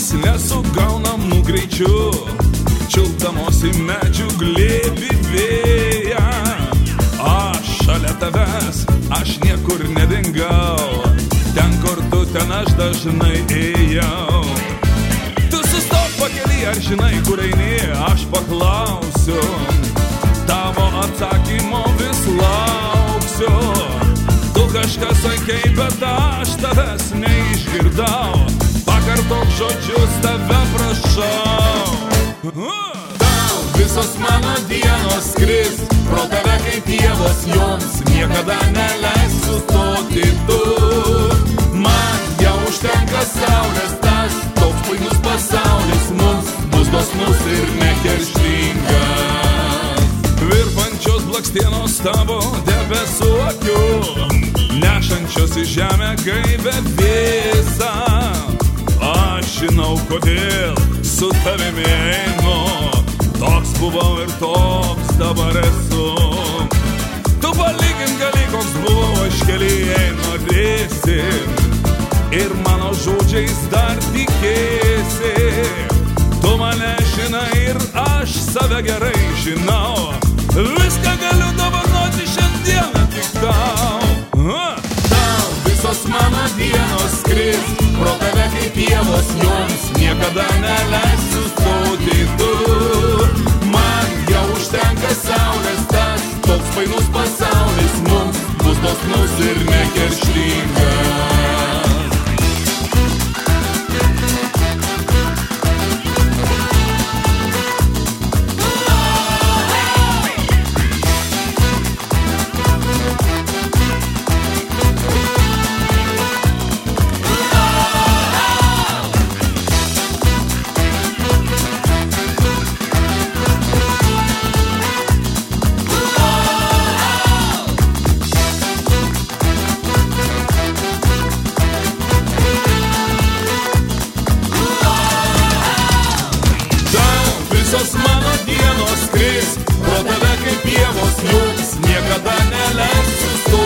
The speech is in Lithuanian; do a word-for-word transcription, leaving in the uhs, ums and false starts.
nesugaunamų greičių, čiulpdamos į medžių glėbį vėją. Aš šalia tavęs, aš niekur nedingau, ten kur tu, ten aš dažnai ėjau. Tu sustok pakely, ar žinai, kur eini, aš paklausiu, tavo atsakymo vis lauksiu. Tu kažką sakei, bet aš tavęs neišgirdau, pakartok žodžius, tave prašau. Tau visos mano dienos skris, pro tave kaip dievas joms, niekada neleis sustoti tu. Man jau užtenka saulės tas, toks puikus pasaulis mums bus dosnus ir nekerštingas. Virpančios blakstienos tavo debesų akių, nešančios į žemę gaivę vėsą. Aš žinau, kodėl su tavimi einu, toks buvau ir toks dabar esu. Tu palygint gali, koks buvau, aš kelyje norėsi, ir mano žodžiais dar tikėsi. Tu mane žinai ir aš save gerai žinau, viską galiu dovanoti šiandieną tik tau. Tau visos mano dienos skris, pro tave kaip pievos joms, niekada neleis sustoti tu. Man jau užtenka saulės tas, toks painus pasaulis mums bus dosnus ir nekerštingas. Visos mano dienos skris, pro tave kaip pievos jums, niekada neleis sustoti.